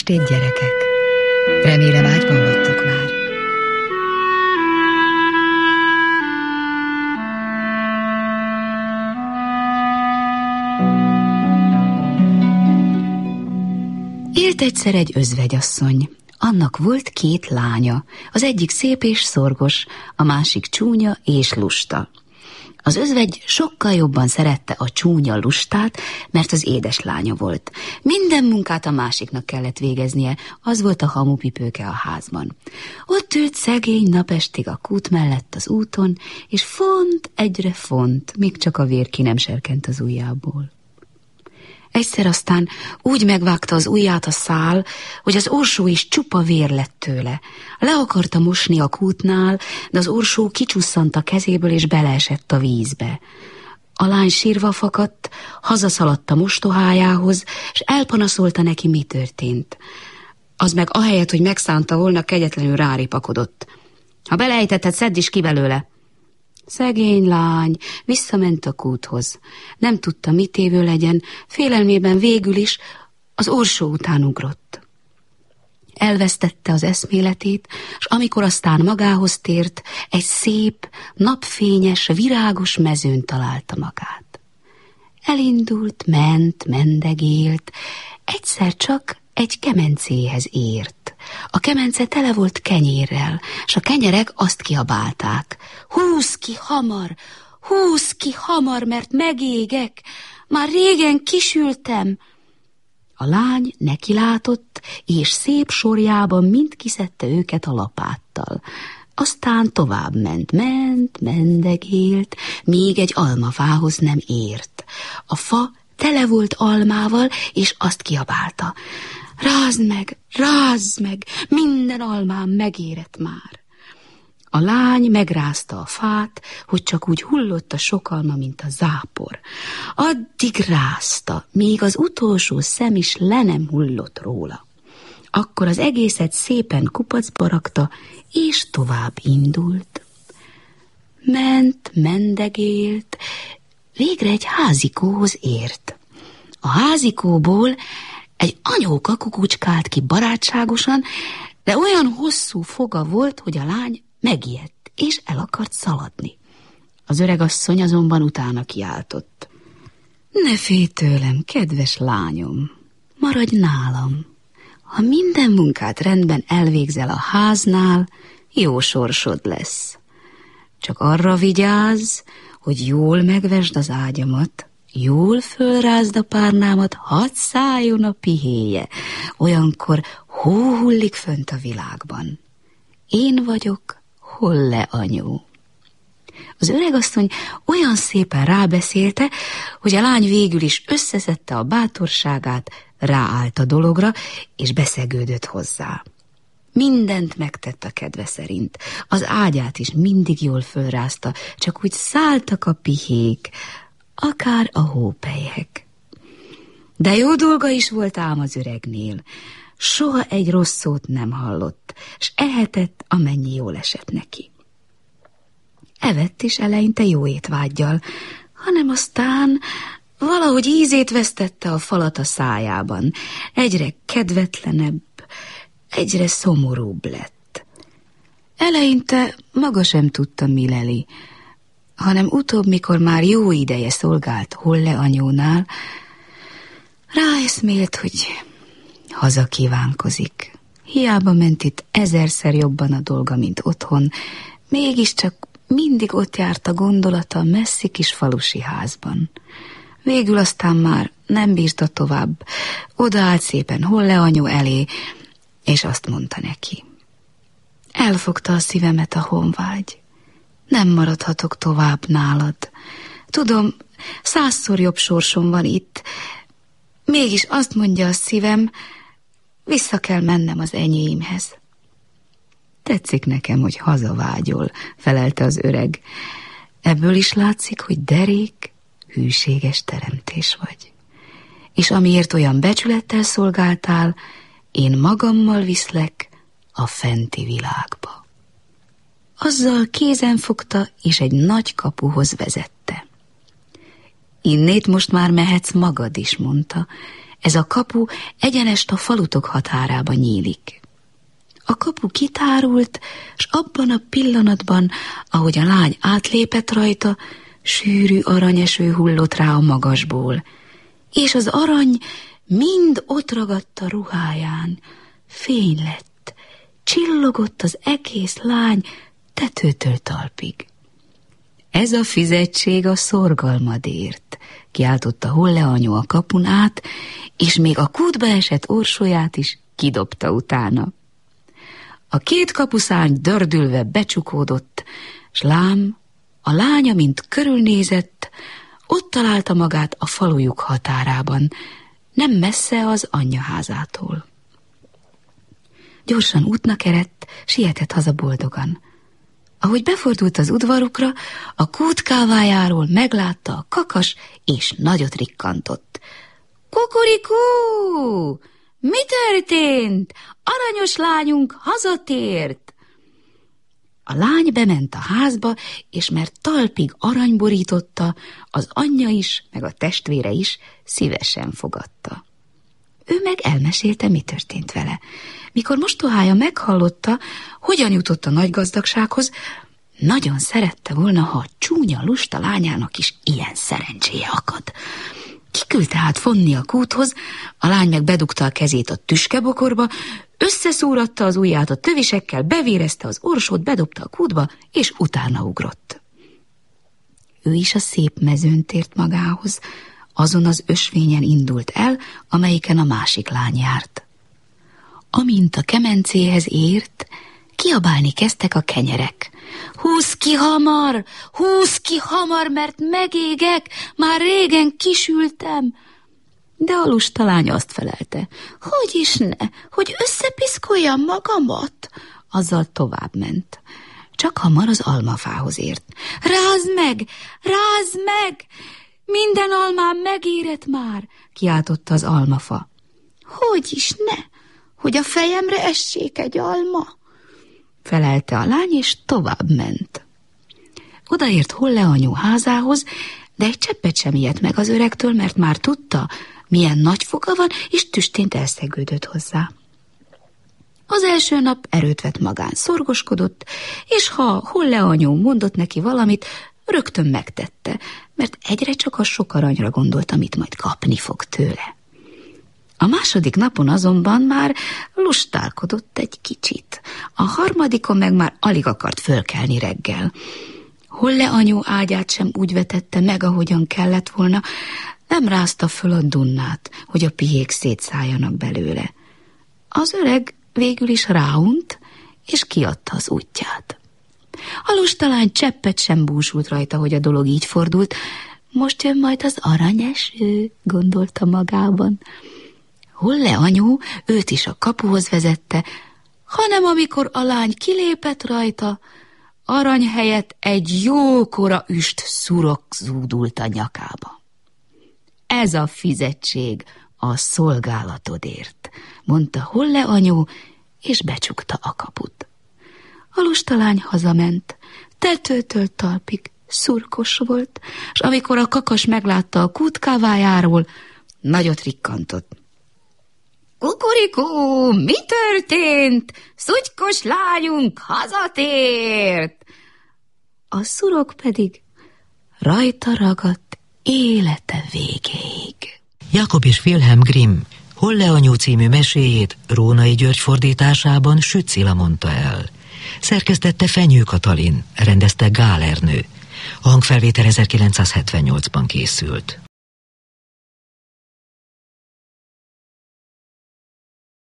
estét, gyerekek! Remélem ágyban vagytok már. Élt egyszer egy özvegyasszony. Annak volt 2 lánya, az egyik szép és szorgos, a másik csúnya és lusta. Az özvegy sokkal jobban szerette a csúnya lustát, mert az édeslánya volt. Minden munkát a másiknak kellett végeznie, az volt a hamupipőke a házban. Ott ült szegény napestig a kút mellett az úton, és font egyre font, még csak a vér ki nem serkent az ujjából. Egyszer aztán úgy megvágta az ujját a szál, hogy az orsó is csupa vér lett tőle. Le akarta mosni a kútnál, de az orsó kicsusszant a kezéből és beleesett a vízbe. A lány sírva fakadt, hazaszaladt a mostohájához, és elpanaszolta neki, mi történt. Az meg ahelyett, hogy megszánta volna, kegyetlenül ráripakodott. Ha belejtetted, szedd is ki belőle. Szegény lány visszament a kúthoz. Nem tudta, mit évő legyen, félelmében végül is az orsó után ugrott. Elvesztette az eszméletét, és amikor aztán magához tért, egy szép, napfényes, virágos mezőn találta magát. Elindult, ment, mendegélt, egyszer csak egy kemencéhez ért. A kemence tele volt kenyérrel, és a kenyerek azt kiabálták: húzz ki hamar, húzz ki hamar, mert megégek, már régen kisültem. A lány nekilátott, és szép sorjában mind kiszedte őket a lapáttal. Aztán tovább ment, mendegélt, míg egy almafához nem ért. A fa tele volt almával, és azt kiabálta: rázd meg, minden almám megérett már. A lány megrázta a fát, hogy csak úgy hullott a sok alma, mint a zápor. Addig rázta, míg az utolsó szem is le nem hullott róla. Akkor az egészet szépen kupacba rakta, és tovább indult. Ment, mendegélt, végre egy házikóhoz ért. A házikóból egy anyóka kukucskált ki barátságosan, de olyan hosszú foga volt, hogy a lány megijedt, és el akart szaladni. Az öregasszony azonban utána kiáltott: ne félj tőlem, kedves lányom, maradj nálam. Ha minden munkát rendben elvégzel a háznál, jó sorsod lesz. Csak arra vigyázz, hogy jól megvesd az ágyamat, jól fölrázd a párnámat, hadd szálljon a pihéje, olyankor hó hullik fönt a világban. Én vagyok Holle anyu. Az öregasszony olyan szépen rábeszélte, hogy a lány végül is összeszedte a bátorságát, ráállt a dologra, és beszegődött hozzá. Mindent megtett a kedve szerint, az ágyát is mindig jól fölrázta, csak úgy szálltak a pihék, akár a hópelyhek. De jó dolga is volt ám az öregnél. Soha egy rossz szót nem hallott, s ehetett, amennyi jól esett neki. Evett is eleinte jó étvággyal, hanem aztán valahogy ízét vesztette a falat a szájában. Egyre kedvetlenebb, egyre szomorúbb lett. Eleinte maga sem tudta, mi leli, hanem utóbb, mikor már jó ideje szolgált Holle anyónál, ráeszmélt, hogy haza kívánkozik. Hiába ment itt 1000-szer jobban a dolga, mint otthon, mégiscsak mindig ott járt a gondolata a messzi kis falusi házban. Végül aztán már nem bírta tovább, odaállt szépen Holle anyu elé, és azt mondta neki: elfogta a szívemet a honvágy. Nem maradhatok tovább nálad. Tudom, 100-szor jobb sorsom van itt, mégis azt mondja a szívem, vissza kell mennem az enyéimhez. Tetszik nekem, hogy hazavágyol, felelte az öreg. Ebből is látszik, hogy derék, hűséges teremtés vagy. És amiért olyan becsülettel szolgáltál, én magammal viszlek a fenti világba. Azzal kézen fogta, és egy nagy kapuhoz vezette. Innét most már mehetsz magad is, mondta. Ez a kapu egyenest a falutok határába nyílik. A kapu kitárult, s abban a pillanatban, ahogy a lány átlépett rajta, sűrű aranyeső hullott rá a magasból, és az arany mind ott ragadt a ruháján, fény lett, csillogott az egész lány tetőtől talpig. Ez a fizetség a szorgalmadért, kiáltotta Holle anyu a kapun át, és még a kútba esett orsóját is kidobta utána. A két kapuszárny dördülve becsukódott, s lám, a lánya, mint körülnézett, ott találta magát a falujuk határában, nem messze az anyja házától. Gyorsan útnak eredt, sietett haza boldogan. Ahogy befordult az udvarukra, a kút kávájáról meglátta a kakas, és nagyot rikkantott. Kukurikú! Mi történt? Aranyos lányunk hazatért! A lány bement a házba, és mert talpig arany borította, az anyja is, meg a testvére is szívesen fogadta. Ő meg elmesélte, mi történt vele. Mikor mostohája meghallotta, hogyan jutott a nagy gazdagsághoz, nagyon szerette volna, ha a csúnya lusta lányának is ilyen szerencséje akad. Kiküldte át fonni a kúthoz, a lány meg bedugta a kezét a tüskebokorba, összeszúratta az ujját a tövisekkel, bevérezte az orsót, bedobta a kútba, és utána ugrott. Ő is a szép mezőn tért magához, azon az ösvényen indult el, amelyiken a másik lány járt. Amint a kemencéhez ért, kiabálni kezdtek a kenyerek. Húzz ki hamar, mert megégek, már régen kisültem. De a lusta lány azt felelte, hogy is ne, hogy összepiszkoljam magamat. Azzal tovább ment. Csak hamar az almafához ért. Rázd meg! Minden almám megérett már, kiáltotta az almafa. Hogy is ne, hogy a fejemre essék egy alma, felelte a lány, és tovább ment. Odaért Holle anyu házához, de egy cseppet sem ijedt meg az öregtől, mert már tudta, milyen nagy foga van, és tüstént elszegődött hozzá. Az első nap erőt vett magán, szorgoskodott, és ha Holle anyu mondott neki valamit, rögtön megtette, mert egyre csak a sok aranyra gondolt, amit majd kapni fog tőle. A második napon azonban már lustálkodott egy kicsit. A harmadikon meg már alig akart fölkelni reggel. Holle anyu ágyát sem úgy vetette meg, ahogyan kellett volna, nem rázta föl a dunnát, hogy a pihék szétszálljanak belőle. Az öreg végül is ráunt, és kiadta az útját. A lustalány cseppet sem búsult rajta, hogy a dolog így fordult. Most jön majd az aranyeső, gondolta magában. Holle anyu őt is a kapuhoz vezette, hanem amikor a lány kilépett rajta, arany helyett egy jókora üst szurok zúdult a nyakába. Ez a fizetség a szolgálatodért, mondta Holle anyu, és becsukta a kaput. A lustalány hazament, tetőtől talpig szurkos volt, és amikor a kakas meglátta a kút kávájáról, nagyot rikkantott. Kukurikú, mi történt? Szutykos lányunk hazatért! A szurok pedig rajta ragadt élete végéig. Jakob és Wilhelm Grimm Holle anyu című meséjét Rónai György fordításában Süt Cilla mondta el. Szerkesztette Fenyő Katalin, rendezte Gál Ernő. A hangfelvétel 1978-ban készült.